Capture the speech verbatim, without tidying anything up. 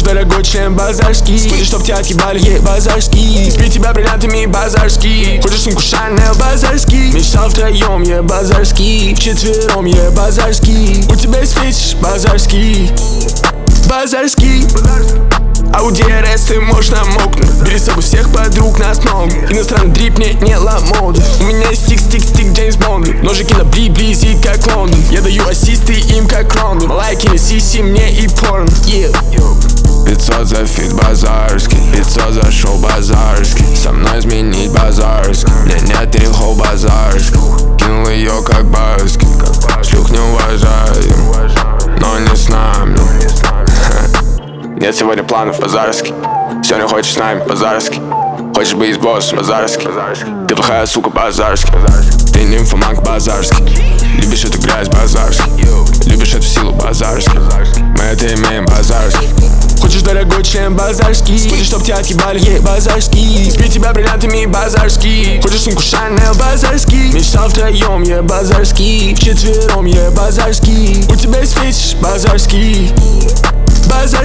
дорогой член базарский? Хочешь, чтоб тебя отъебали, е, базарский? Спи тебя бриллиантами, базарский. Хочешь сумку Шанель, базарский? Мечтал втроем, е, базарский. Вчетвером, е, базарский. У тебя есть фетиш, базарский. Базарский. Ауди эр эс, ты можешь намокнуть. Бери с собой всех подруг, нас много. Иностранный дрип, не, не ламоды. У меня есть стик, стик, стик, Джеймс Бонд. Ножики на бли, близит, как Лондон. Я даю ассисты им, как Рондон. Лайки, сиси, мне и порн, yeah. Пятьсот за фит базарский, пятьсот за шоу базарский. Со мной изменить базарский, мне нет трихол базарский. Кинул ее как баски, шлюх не уважаю, но не с нами. Нет сегодня планов базарский. Сегодня хочешь с нами базарский. Хочешь быть с боссом базарский. Ты плохая сука базарский. Ты нимфоманка базарский. Любишь эту грязь базарский. Любишь эту силу базарский. Мы это имеем базарский. Хочешь дорогой член базарский? Хочешь, чтоб тебя отъебали, е, базарский? Спи тебя бриллиантами, базарский. Хочешь сумку Шанель, базарский? Мечтал втроем, е, базарский. Вчетвером, е, базарский. У тебя есть фетиш, базарский. Базарский.